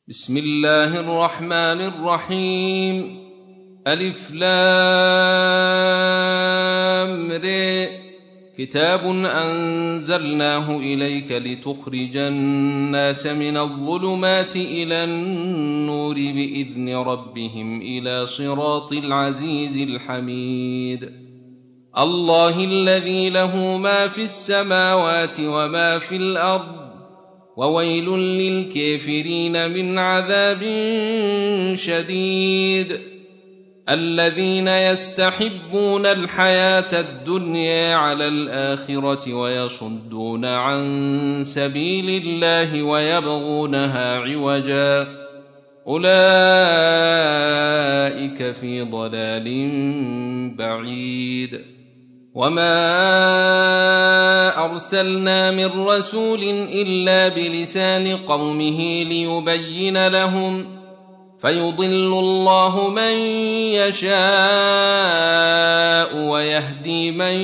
بسم الله الرحمن الرحيم. ألف لام ر. كتاب أنزلناه إليك لتخرج الناس من الظلمات إلى النور بإذن ربهم إلى صراط العزيز الحميد. الله الذي له ما في السماوات وما في الأرض، وويل للكافرين من عذاب شديد. الذين يستحبون الحياة الدنيا على الآخرة ويصدون عن سبيل الله ويبغونها عوجا، أولئك في ضلال بعيد. وما أرسلنا من رسول إلا بلسان قومه ليبين لهم، فيضل الله من يشاء ويهدي من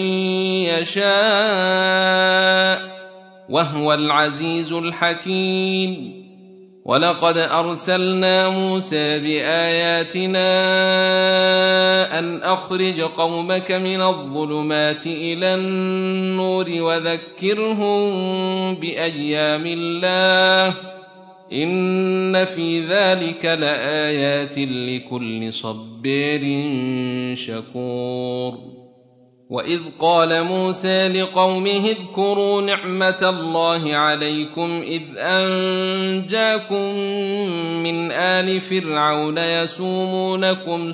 يشاء، وهو العزيز الحكيم. ولقد أرسلنا موسى بآياتنا أن أخرج قومك من الظلمات إلى النور وذكرهم بأيام الله، إن في ذلك لآيات لكل صبار شكور. وإذ قال موسى لقومه اذكروا نعمة الله عليكم إذ أنجاكم من آل فرعون يسومونكم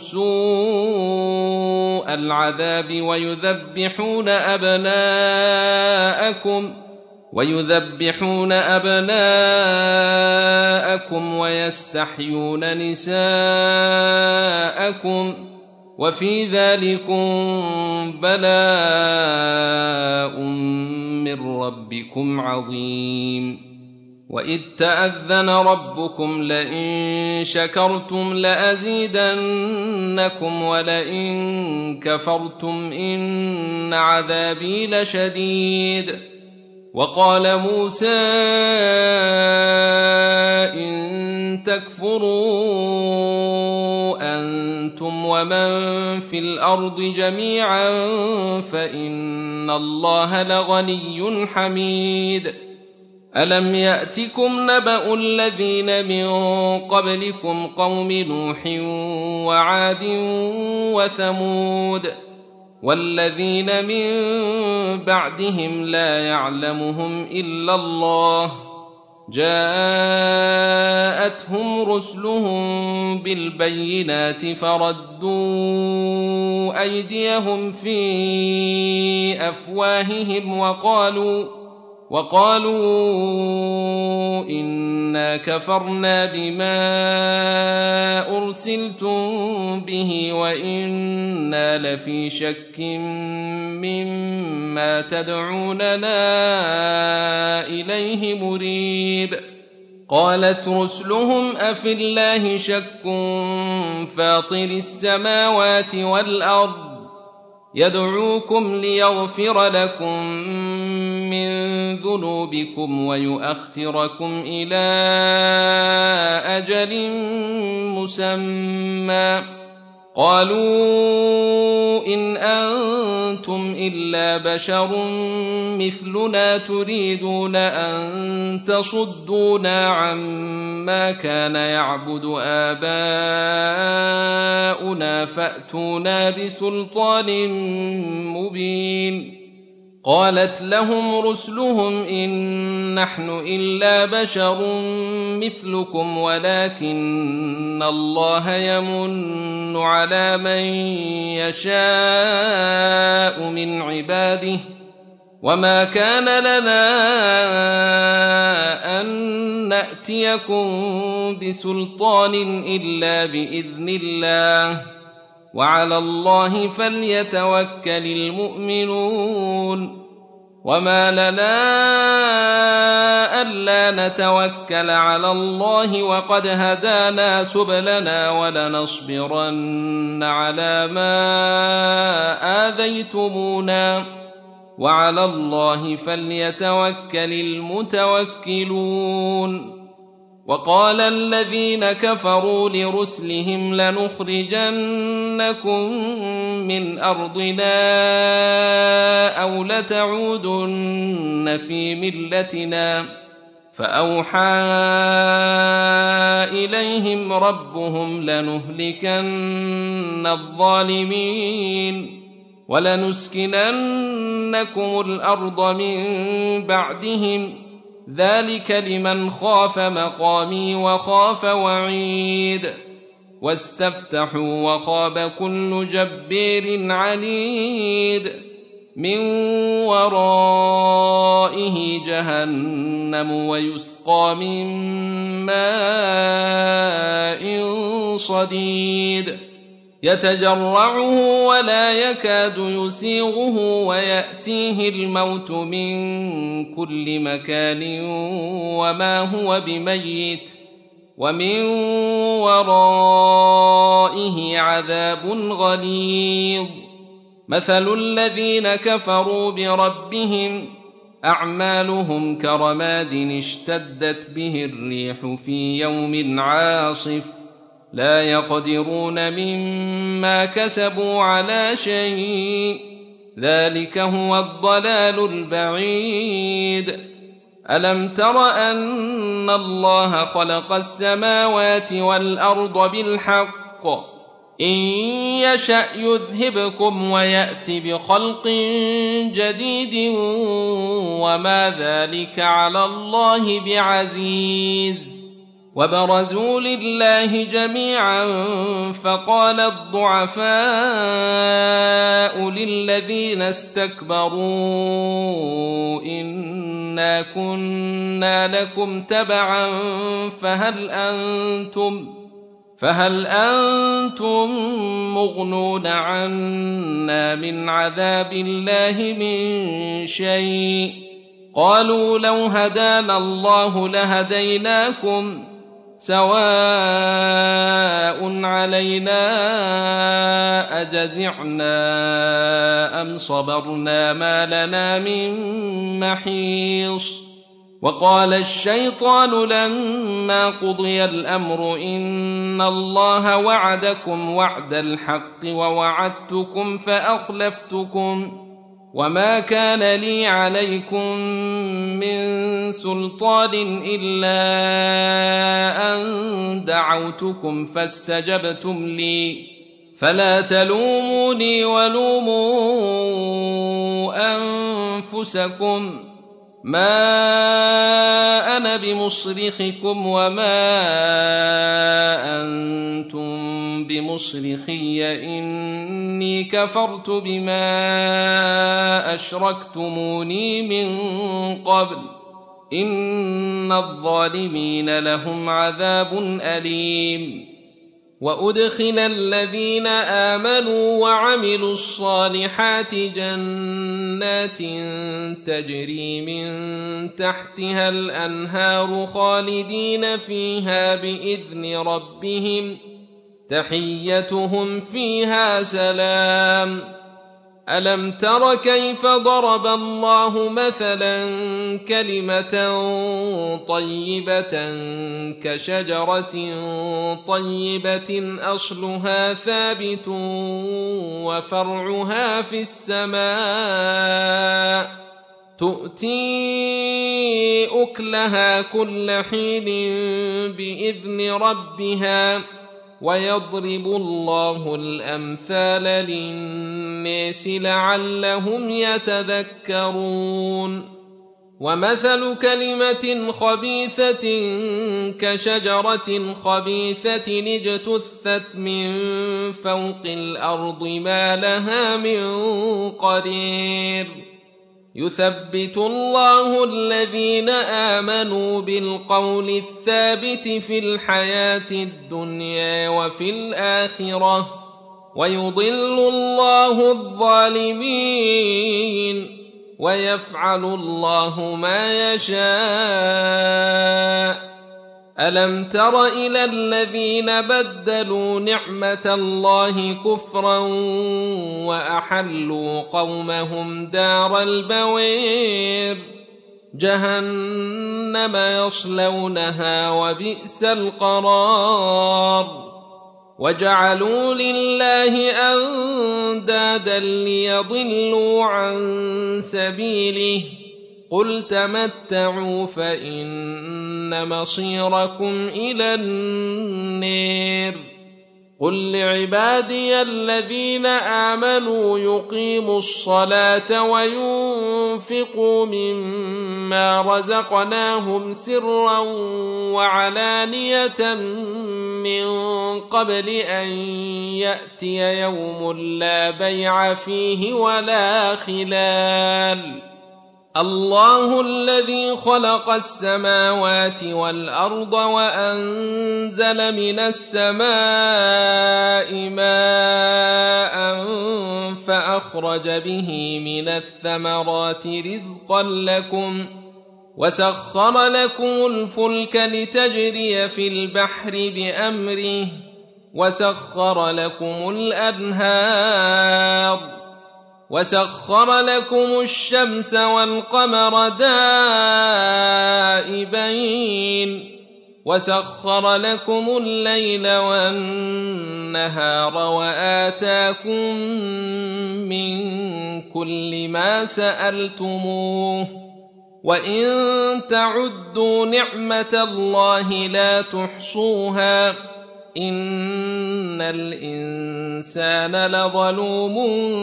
سوء العذاب ويذبحون أبناءكم ويستحيون نساءكم، وفي ذلكم بلاء من ربكم عظيم. وإذ تأذن ربكم لئن شكرتم لأزيدنكم ولئن كفرتم إن عذابي لشديد. وقال موسى إن تكفروا أنتم ومن في الأرض جميعا فإن الله لغني حميد. ألم يأتكم نبأ الذين من قبلكم قوم نوح وعاد وثمود والذين من بعدهم لا يعلمهم إلا الله، جاءتهم رسلهم بالبينات فردوا أيديهم في أفواههم وقالوا إنا كفرنا بما أرسلتم به وإنا لفي شك مما تدعوننا إليه مريب. قالت رسلهم أفي الله شك فاطر السماوات والأرض يدعوكم ليغفر لكم من ذنوبكم ويؤخركم إلى أجل مسمى. قالوا إن أنتم إلا بشر مثلنا تريدون أن تصدونا عما كان يعبد آباؤنا فأتونا بسلطان مبين. قالت لهم رسلهم إن نحن إلا بشر مثلكم ولكن الله يمن على من يشاء من عباده، وما كان لنا أن نأتيكم بسلطان إلا بإذن الله، وعلى الله فليتوكل المؤمنون. وما لنا ألا نتوكل على الله وقد هدانا سبلنا ولنصبرن على ما آذيتمونا، وعلى الله فليتوكل المتوكلون. وقال الذين كفروا لرسلهم لنخرجنكم من أرضنا أو لتعودن في ملتنا فأوحى إليهم ربهم لنهلكن الظالمين ولنسكننكم الأرض من بعدهم ذلك لمن خاف مقامي وخاف وعيد واستفتحوا وخاب كل جبار عنيد من ورائه جهنم ويسقى من ماء صديد يتجرعه ولا يكاد يسيغه ويأتيه الموت من كل مكان وما هو بميت ومن ورائه عذاب غليظ مثل الذين كفروا بربهم أعمالهم كرماد اشتدت به الريح في يوم عاصف لا يقدرون مما كسبوا على شيء ذلك هو الضلال البعيد ألم تر أن الله خلق السماوات والأرض بالحق إن يشأ يذهبكم ويأت بخلق جديد وما ذلك على الله بعزيز وبرزوا لله جميعا فقال الضعفاء للذين استكبروا إنا كنا لكم تبعا فهل أنتم مغنون عنا من عذاب الله من شيء قالوا لو هدانا الله لهديناكم سواء علينا أجزعنا أم صبرنا ما لنا من محيص وقال الشيطان لما قضي الأمر إن الله وعدكم وعد الحق ووعدتكم فأخلفتكم وما كان لي عليكم من سلطان إلا أن دعوتكم فاستجبتم لي فلا تلوموني ولوموا أنفسكم ما أنا بمصرخكم وما أنتم بمصرخي إني كفرت بما أشركتموني من قبل إن الظالمين لهم عذاب أليم وأدخل الذين آمنوا وعملوا الصالحات جنات تجري من تحتها الأنهار خالدين فيها بإذن ربهم تحيتهم فيها سلام ألم تر كيف ضرب الله مثلا كلمة طيبة كشجرة طيبة أصلها ثابت وفرعها في السماء تؤتي أكلها كل حين بإذن ربها ويضرب الله الأمثال للناس لعلهم يتذكرون ومثل كلمة خبيثة كشجرة خبيثة اجتثت من فوق الأرض ما لها من قرير يثبت الله الذين آمنوا بالقول الثابت في الحياة الدنيا وفي الآخرة ويضل الله الظالمين ويفعل الله ما يشاء ألم تر إلى الذين بدلوا نعمة الله كفرا وأحلوا قومهم دار البوير جهنم يصلونها وبئس القرار وجعلوا لله أندادا ليضلوا عن سبيله قل تمتعوا فإن مصيركم إلى النار قل لعبادي الذين آمنوا يقيموا الصلاة وينفقوا مما رزقناهم سرا وعلانية من قبل أن يأتي يوم لا بيع فيه ولا خلال الله الذي خلق السماوات والأرض وأنزل من السماء ماء فأخرج به من الثمرات رزقا لكم وسخر لكم الفلك لتجري في البحر بأمره وسخر لكم الأنهار وسخر لكم الشمس والقمر دائبين وسخر لكم الليل والنهار وآتاكم من كل ما سألتموه وإن تعدوا نعمة الله لا تحصوها إن الإنسان لظلوم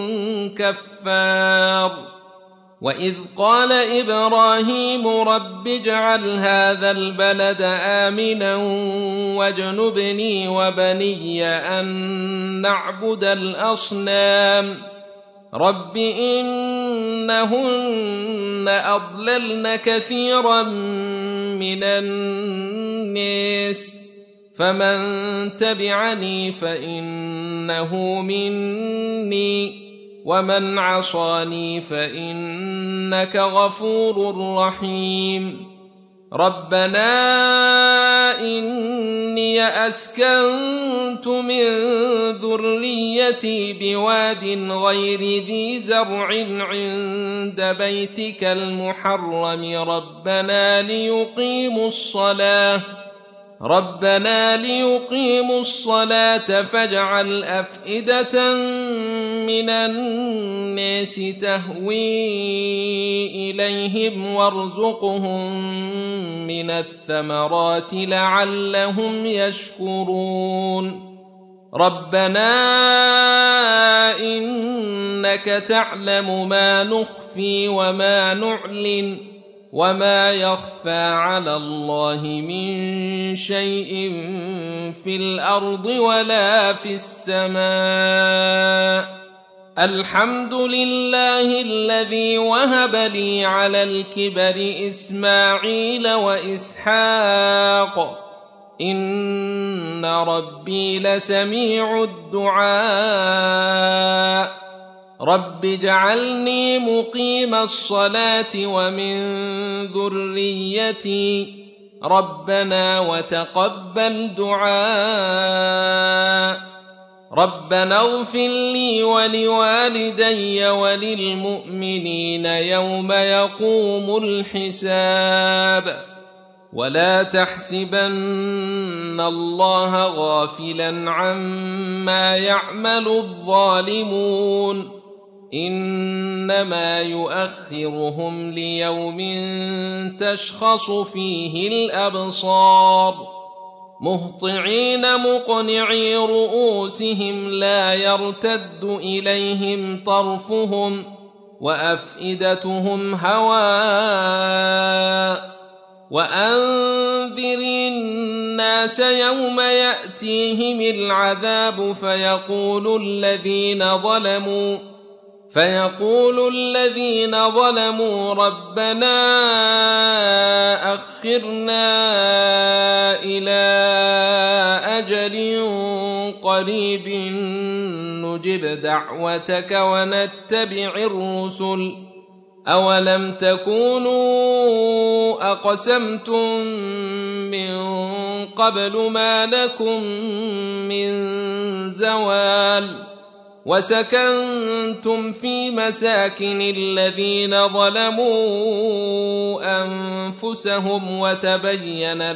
كفار وإذ قال إبراهيم رب اجعل هذا البلد آمنا واجنبني وبني أن نعبد الأصنام رب إنهن أضللن كثيرا من الناس فمن تبعني فإنه مني ومن عصاني فإنك غفور رحيم ربنا إني أسكنت من ذريتي بواد غير ذي زرع عند بيتك المحرم ربنا ليقيموا الصلاة فاجعل أفئدة من الناس تهوي إليهم وارزقهم من الثمرات لعلهم يشكرون ربنا إنك تعلم ما نخفي وما نعلن وما يخفى على الله من شيء في الأرض ولا في السماء الحمد لله الذي وهب لي على الكبر إسماعيل وإسحاق إن ربي لسميع الدعاء رب اجعلني مقيم الصلاة ومن ذريتي ربنا وتقبل دعاء ربنا اغفر لي ولوالدي وللمؤمنين يوم يقوم الحساب ولا تحسبن الله غافلا عما يعمل الظالمون إنما يؤخرهم ليوم تشخص فيه الأبصار مهطعين مقنعي رؤوسهم لا يرتد إليهم طرفهم وأفئدتهم هواء وأنذر الناس يوم يأتيهم العذاب فيقول الذين ظلموا ربنا أخرنا إلى أجل قريب نجب دعوتك ونتبع الرسل أولم تكونوا أقسمتم من قبل ما لكم من زوال وسكنتم في مساكن الذين ظلموا أنفسهم وتبين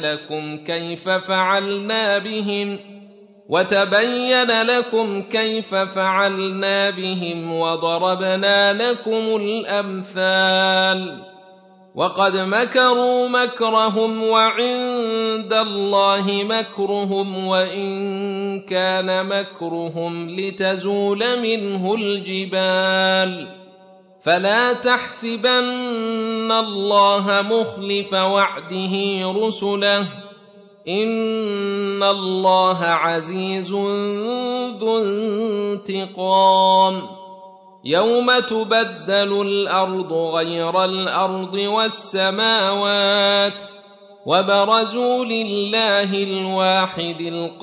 لكم كيف فعلنا بهم وضربنا لكم الأمثال وقد مكروا مكرهم وعند الله مكرهم وإن كان مكرهم لتزول منه الجبال فلا تحسبن الله مخلف وعده رسله إن الله عزيز ذو انتقام يوم تبدل الأرض غير الأرض والسماوات وبرزوا لله الواحد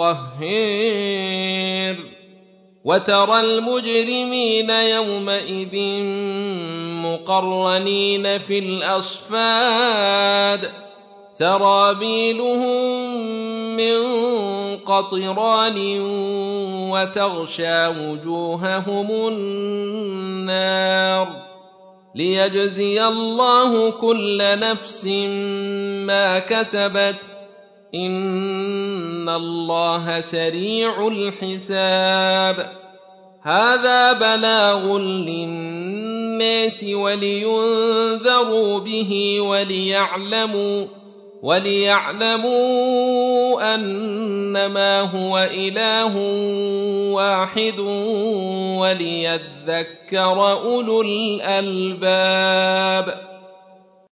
القهار وترى المجرمين يومئذ مقرنين في الأصفاد سرابيلهم من قطران وتغشى وجوههم النار ليجزي الله كل نفس ما كسبت إن الله سريع الحساب هذا بلاغ للناس ولينذروا به وليعلموا أنما هو إله واحد وليذكر أولو الألباب